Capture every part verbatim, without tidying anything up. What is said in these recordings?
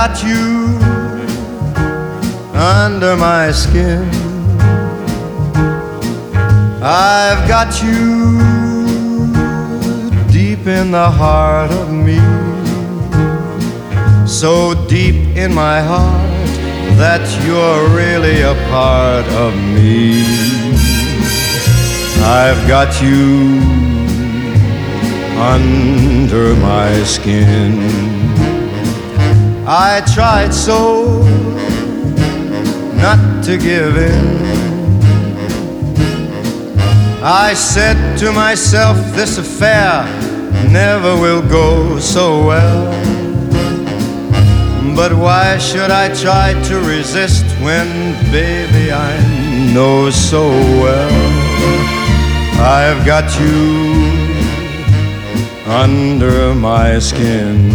got you under my skin. I've got you deep in the heart of me, so deep in my heart that you're really a part of me. I've got you under my skin. I tried so not to give in. I said to myself, this affair never will go so well. But why should I try to resist when, baby, I know so well I've got you under my skin.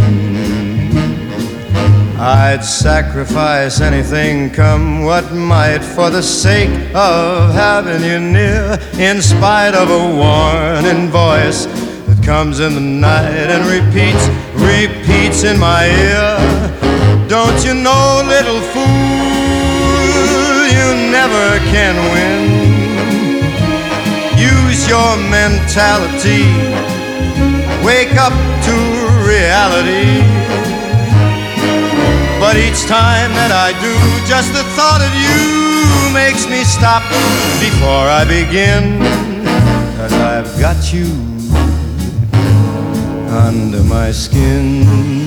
I'd sacrifice anything, come what might, for the sake of having you near, in spite of a warning voice that comes in the night and repeats, repeats in my ear. Don't you know, little fool, you never can win. Use your mentality, wake up to reality. But each time that I do, just the thought of you makes me stop before I begin. 'Cause I've got you under my skin.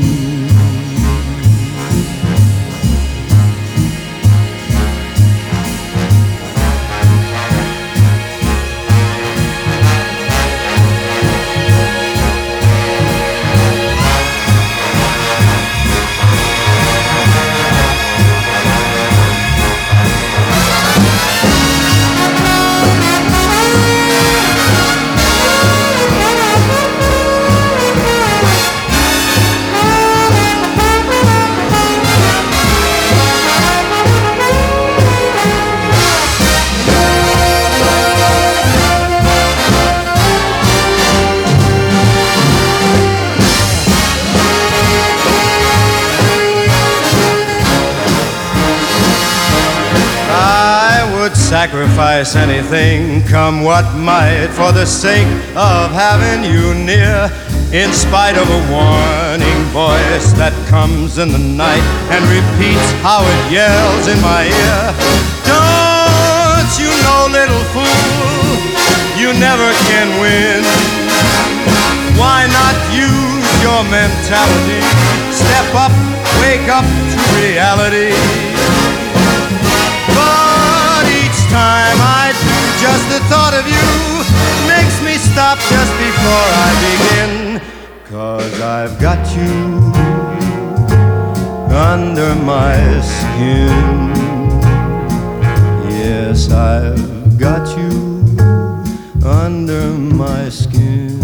Sacrifice anything, come what might, for the sake of having you near, in spite of a warning voice that comes in the night and repeats how it yells in my ear. Don't you know, little fool, you never can win. Why not use your mentality? Step up, wake up to reality. Time I do, just the thought of you makes me stop just before I begin. 'Cause I've got you under my skin. Yes, I've got you under my skin.